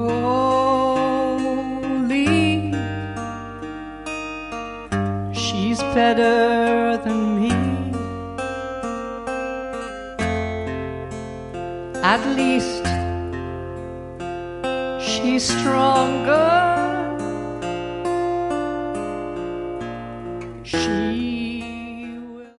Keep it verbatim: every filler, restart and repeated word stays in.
slowly. She's better than me. At least she's stronger. She